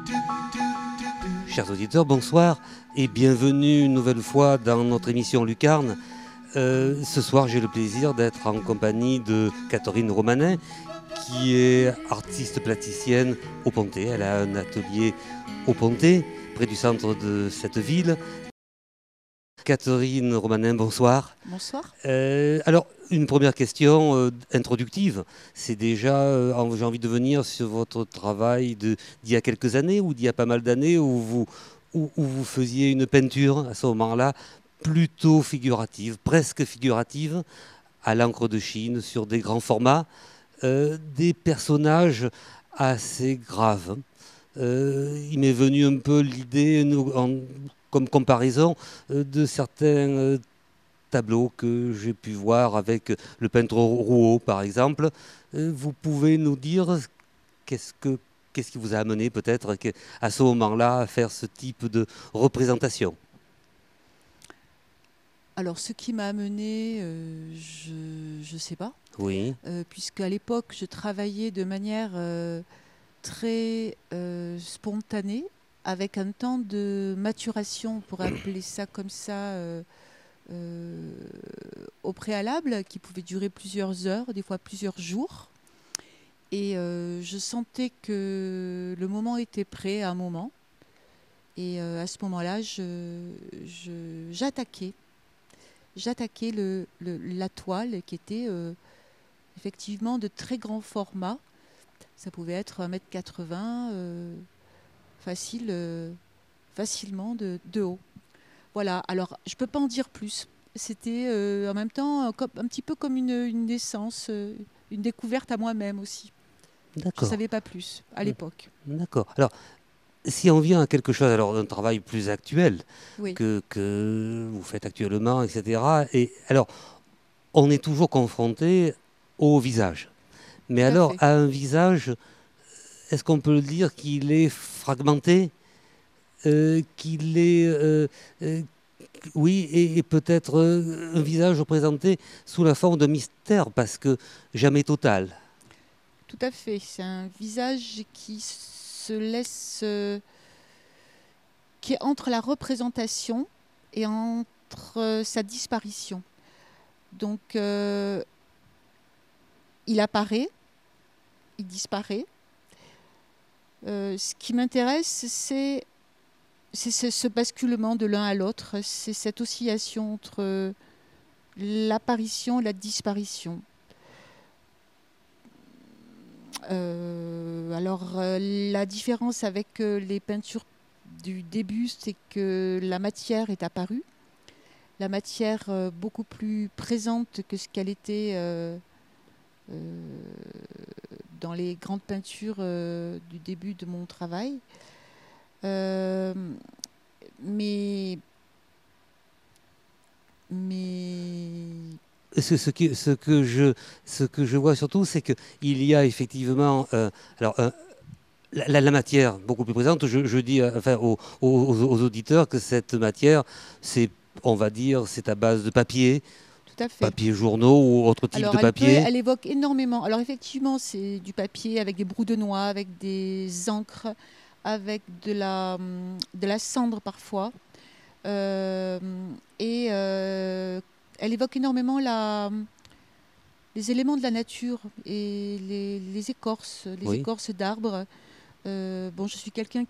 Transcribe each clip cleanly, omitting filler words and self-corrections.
Chers auditeurs, bonsoir et bienvenue une nouvelle fois dans notre émission Lucarne. Ce soir, j'ai le plaisir d'être en compagnie de Catherine Romanin, qui est artiste plasticienne au Pontet. Elle a un atelier au Pontet, près du centre de cette ville. Catherine Romanin, bonsoir. Bonsoir. Alors, une première question introductive. C'est déjà, j'ai envie de venir sur votre travail d'il y a quelques années ou d'il y a pas mal d'années où vous faisiez une peinture à ce moment-là plutôt figurative, presque figurative, à l'encre de Chine, sur des grands formats, des personnages assez graves. Il m'est venu un peu l'idée, comme comparaison, de certains tableaux que j'ai pu voir avec le peintre Rouault, par exemple. Vous pouvez nous dire qu'est-ce qui vous a amené peut-être à ce moment-là à faire ce type de représentation? Alors, ce qui m'a amené, je ne sais pas, Oui, puisqu'à l'époque, je travaillais de manière très spontanée, avec un temps de maturation, on pourrait appeler ça comme ça, euh, au préalable, qui pouvait durer plusieurs heures, des fois plusieurs jours. Et je sentais que le moment était prêt à un moment. Et à ce moment-là, j'attaquais. J'attaquais la toile qui était effectivement de très grand format. Ça pouvait être 1,80 m, facilement de haut. Voilà, alors je ne peux pas en dire plus. C'était en même temps un petit peu comme une naissance, une découverte à moi-même aussi. Je ne d'accord. savais pas plus à l'époque. D'accord. Alors, si on vient à quelque chose, alors d'un travail plus actuel Oui, que vous faites actuellement, etc. Et alors, on est toujours confronté au visage. Mais tout à alors, fait. à un visage, est-ce qu'on peut dire qu'il est fragmenté, qu'il est, euh, oui, et peut-être un visage représenté sous la forme de mystère, parce que jamais total. Tout à fait. C'est un visage qui se laisse, qui est entre la représentation et entre sa disparition. Donc, il apparaît, il disparaît. Ce qui m'intéresse, c'est ce basculement de l'un à l'autre, c'est cette oscillation entre l'apparition et la disparition. La différence avec les peintures du début, c'est que la matière est apparue. La matière beaucoup plus présente que ce qu'elle était euh, dans les grandes peintures du début de mon travail. Euh, mais, mais Ce que je vois surtout, c'est qu'il y a effectivement alors, la matière beaucoup plus présente. Je dis enfin, aux auditeurs que cette matière, c'est, on va dire, c'est à base de papier, tout à fait. papier journaux ou autre type de Alors, papier. elle évoque énormément. Alors, effectivement, c'est du papier avec des brous de noix, avec des encres, avec de la cendre parfois. Euh, Elle évoque énormément les éléments de la nature et les Oui. écorces d'arbres. Bon, je suis quelqu'un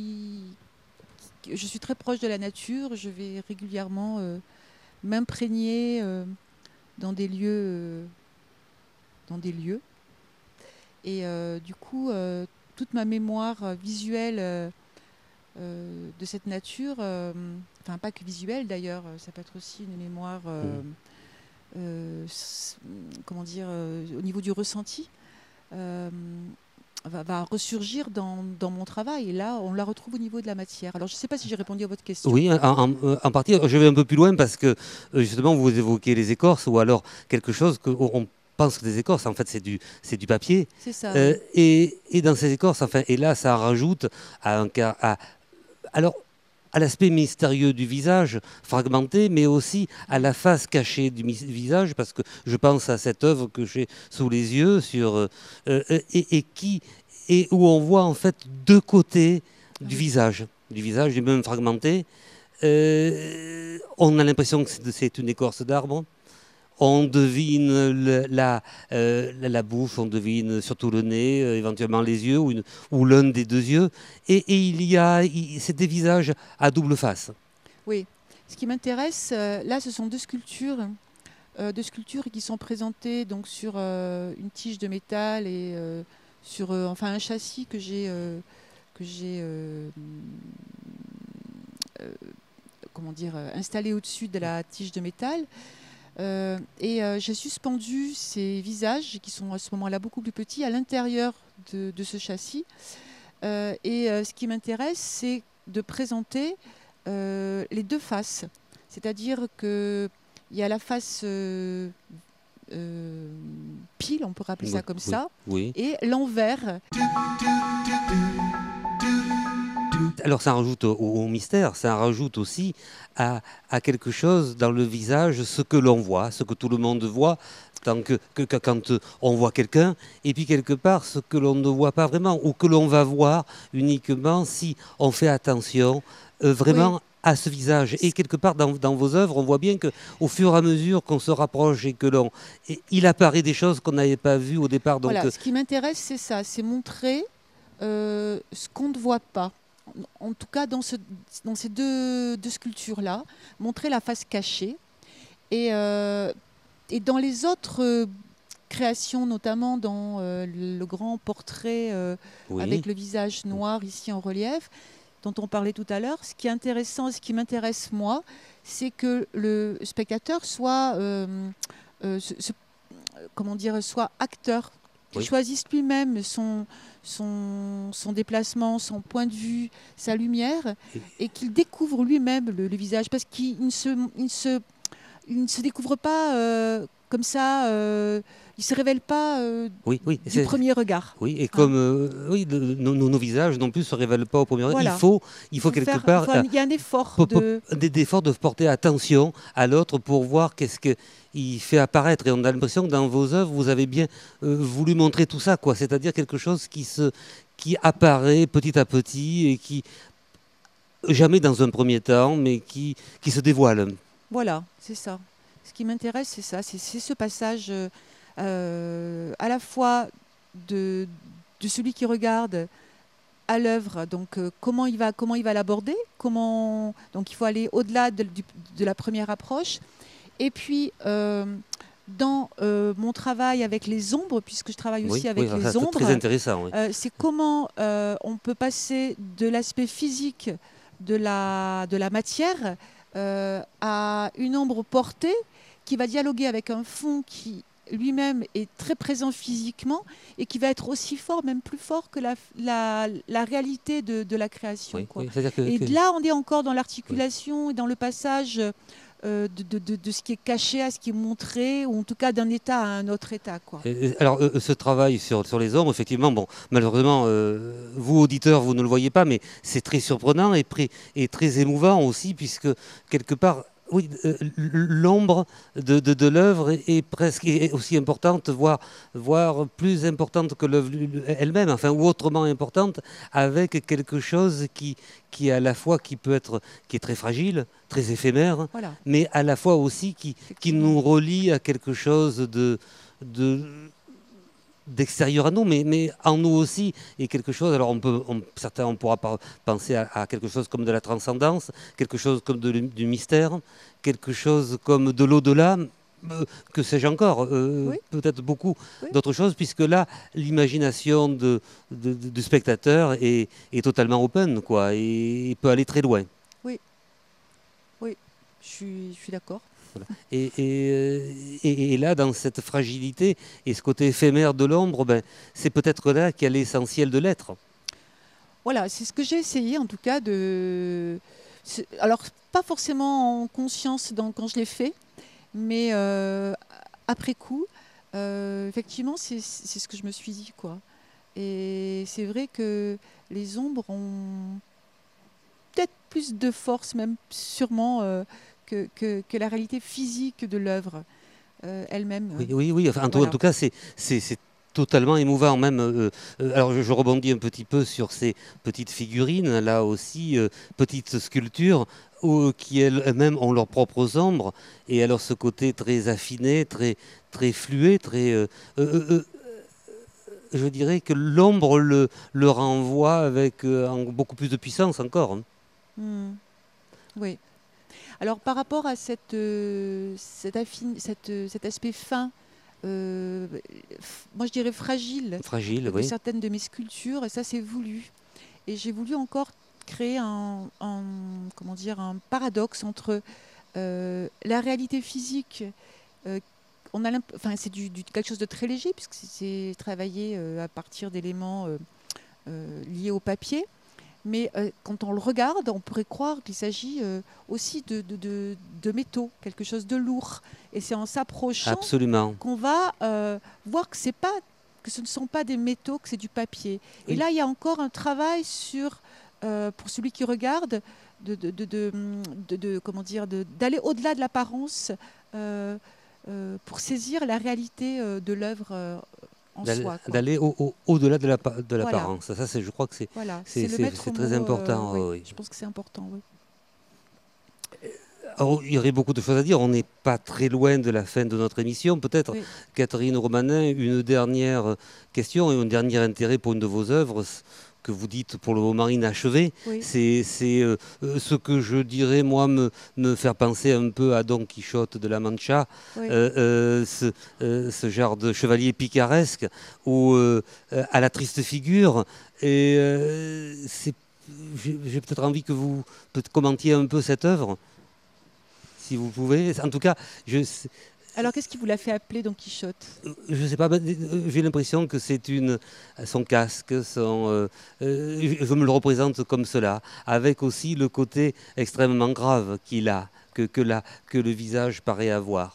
je suis très proche de la nature. Je vais régulièrement m'imprégner dans des lieux, dans des lieux. Et du coup, toute ma mémoire visuelle de cette nature, enfin pas que visuelle d'ailleurs, ça peut être aussi une mémoire, Mm. comment dire, au niveau du ressenti, euh, va ressurgir dans mon travail. Et là, on la retrouve au niveau de la matière. Alors, je ne sais pas si j'ai répondu à votre question. Oui, en partie, je vais un peu plus loin parce que justement, vous évoquez les écorces ou alors quelque chose que on pense que des écorces, en fait, c'est du papier. C'est ça, oui. Et dans ces écorces, enfin, et là, ça rajoute à un cas, alors, à l'aspect mystérieux du visage, fragmenté, mais aussi à la face cachée du visage, parce que je pense à cette œuvre que j'ai sous les yeux, et où on voit en fait deux côtés du visage, même fragmenté. On a l'impression que c'est une écorce d'arbre. On devine la bouche, on devine surtout le nez, éventuellement les yeux ou l'un des deux yeux. Et c'est des visages à double face. Oui. Ce qui m'intéresse, là, ce sont deux sculptures qui sont présentées donc sur une tige de métal et sur enfin un châssis que j'ai comment dire installé au-dessus de la tige de métal. J'ai suspendu ces visages qui sont à ce moment-là beaucoup plus petits à l'intérieur de ce châssis. Ce qui m'intéresse, c'est de présenter les deux faces. C'est-à-dire qu'il y a la face pile, on peut rappeler ça comme ça, oui. Et l'envers. Alors ça rajoute au mystère, ça rajoute aussi à quelque chose dans le visage, ce que l'on voit, ce que tout le monde voit, tant que quand on voit quelqu'un, et puis quelque part ce que l'on ne voit pas vraiment, ou que l'on va voir uniquement si on fait attention vraiment oui. à ce visage. Et quelque part dans vos œuvres, on voit bien qu'au fur et à mesure qu'on se rapproche et il apparaît des choses qu'on n'avait pas vues au départ. Donc, voilà, ce qui m'intéresse, c'est ça, c'est montrer ce qu'on ne voit pas. En tout cas, dans ces deux sculptures-là, montrer la face cachée. Et dans les autres créations, notamment dans le grand portrait oui. avec le visage noir ici en relief, dont on parlait tout à l'heure, ce qui est intéressant, ce qui m'intéresse moi, c'est que le spectateur soit, soit acteur, qu'il oui. choisisse lui-même son déplacement, son point de vue, sa lumière, et qu'il découvre lui-même le visage, parce qu'il ne se découvre pas comme ça, il ne se révèle pas oui, du premier regard. Oui, et comme nos visages non plus ne se révèlent pas au premier regard, voilà. il faut quelque part... Il y a un effort d'effort de porter attention à l'autre pour voir qu'est-ce qu'il fait apparaître. Et on a l'impression que dans vos œuvres, vous avez bien voulu montrer tout ça, quoi. C'est-à-dire quelque chose qui apparaît petit à petit et qui, jamais dans un premier temps, mais qui se dévoile. Voilà, c'est ça. Ce qui m'intéresse, c'est ça, c'est ce passage à la fois de celui qui regarde à l'œuvre, donc comment il va l'aborder, donc il faut aller au-delà de la première approche. Et puis dans mon travail avec les ombres, puisque je travaille aussi avec les ombres, c'est très intéressant. Oui. C'est comment on peut passer de l'aspect physique de la matière à une ombre portée qui va dialoguer avec un fond qui lui-même est très présent physiquement et qui va être aussi fort, même plus fort que la réalité de la création. Oui, quoi. Oui, là, on est encore dans l'articulation oui. et dans le passage de ce qui est caché à ce qui est montré, ou en tout cas d'un état à un autre état. Quoi. Alors, ce travail sur les ombres, effectivement, bon, malheureusement, vous, auditeurs, vous ne le voyez pas, mais c'est très surprenant et très émouvant aussi, puisque quelque part, oui, l'ombre de l'œuvre est presque aussi importante, voire plus importante que l'œuvre elle-même, enfin, ou autrement importante, avec quelque chose qui à la fois qui est très fragile, très éphémère, voilà. mais à la fois aussi qui nous relie à quelque chose d'extérieur à nous, mais en nous aussi, et quelque chose, alors on pourra penser à quelque chose comme de la transcendance, quelque chose comme du mystère, quelque chose comme de l'au-delà, que sais-je encore, oui. Peut-être beaucoup oui. d'autres choses, puisque là, l'imagination du spectateur est totalement open, quoi, et peut aller très loin. Oui, oui, je suis d'accord. Voilà. Et là, dans cette fragilité et ce côté éphémère de l'ombre, ben, c'est peut-être là qu'il y a l'essentiel de l'être. Voilà, c'est ce que j'ai essayé en tout cas alors, pas forcément en conscience quand je l'ai fait, mais après coup, effectivement, c'est ce que je me suis dit, quoi. Et c'est vrai que les ombres ont peut-être plus de force, même sûrement... Que la réalité physique de l'œuvre elle-même. Oui. Enfin, en tout cas, c'est totalement émouvant même. Alors je rebondis un petit peu sur ces petites figurines, là aussi, petites sculptures qui elles-mêmes ont leurs propres ombres, et alors ce côté très affiné, très fluet, je dirais que l'ombre le renvoie avec beaucoup plus de puissance encore, hein. Hmm. Oui. Alors par rapport à cet aspect fin, moi je dirais fragile Fragile, de oui. certaines de mes sculptures, et ça c'est voulu. Et j'ai voulu encore créer comment dire, un paradoxe entre la réalité physique. euh, enfin, c'est quelque chose de très léger puisque c'est travaillé à partir d'éléments liés au papier. Mais quand on le regarde, on pourrait croire qu'il s'agit aussi de métaux, quelque chose de lourd. Et c'est en s'approchant Absolument. qu'on va voir que ce ne sont pas des métaux, que c'est du papier. Et Oui. là, il y a encore un travail pour celui qui regarde, comment dire, d'aller au-delà de l'apparence pour saisir la réalité de l'œuvre en soi, quoi. D'aller au-delà de Voilà, l'apparence. Ça, je crois que voilà, c'est le maître c'est très mot. Oui, important. Oui. je pense que c'est important. Oui. Alors, il y aurait beaucoup de choses à dire. On n'est pas très loin de la fin de notre émission. Peut-être, Oui. Catherine Romanin, une dernière question et un dernier intérêt pour une de vos œuvres que vous dites pour le moment inachevée. Oui. C'est ce que je dirais, moi, me faire penser un peu à Don Quichotte de la Mancha, Oui. ce genre de chevalier picaresque ou à la triste figure. Et j'ai peut-être envie que vous commentiez un peu cette œuvre, si vous pouvez. En tout cas, Alors, qu'est-ce qui vous l'a fait appeler Don Quichotte? je sais pas, j'ai l'impression que c'est son casque, je me le représente comme cela, avec aussi le côté extrêmement grave qu'il a, que le visage paraît avoir.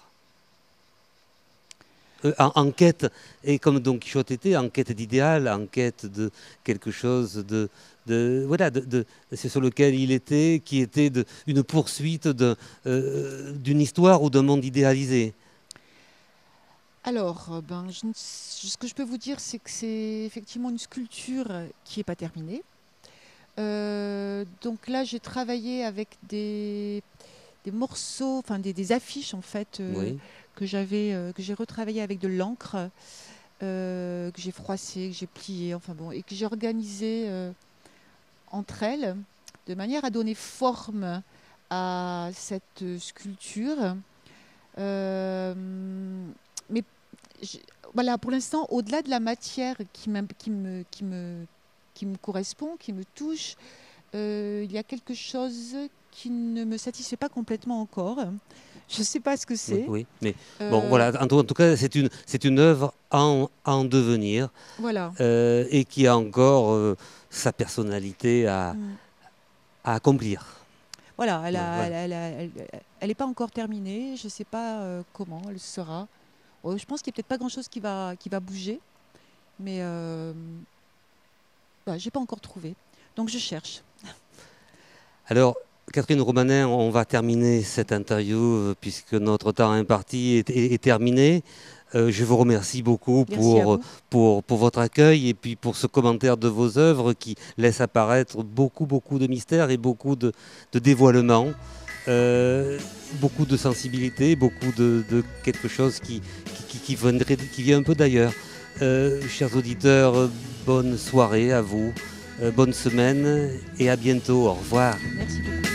En quête, et comme Don Quichotte était, en quête d'idéal, en quête de quelque chose voilà, c'est sur lequel il était, qui était une poursuite d'une histoire ou d'un monde idéalisé. Alors, ce que je peux vous dire, c'est que c'est effectivement une sculpture qui n'est pas terminée. Donc là, j'ai travaillé avec des morceaux, enfin des affiches en fait, Oui. que j'ai retravaillé avec de l'encre, que j'ai froissé, que j'ai plié, enfin bon, et que j'ai organisé entre elles de manière à donner forme à cette sculpture. Euh, mais je- voilà, pour l'instant, au-delà de la matière qui me correspond, qui me touche, il y a quelque chose qui ne me satisfait pas complètement encore. Je ne sais pas ce que Oui, c'est. oui, mais bon, Euh, voilà, en tout cas, c'est une œuvre en devenir, voilà. et qui a encore sa personnalité Mm. à accomplir. Voilà, Voilà. elle n'est pas encore terminée. Je ne sais pas comment elle sera. Je pense qu'il n'y a peut-être pas grand-chose qui va bouger, mais bah, j'ai pas encore trouvé. Donc je cherche. Alors, Catherine Romanin, on va terminer cette interview puisque notre temps imparti est terminé. Je vous remercie beaucoup Merci à vous. pour votre accueil et puis pour ce commentaire de vos œuvres qui laisse apparaître beaucoup de mystères et beaucoup de dévoilements, beaucoup de sensibilité, beaucoup de quelque chose qui vient un peu d'ailleurs. Chers auditeurs, bonne soirée à vous, bonne semaine et à bientôt. Au revoir. Merci beaucoup.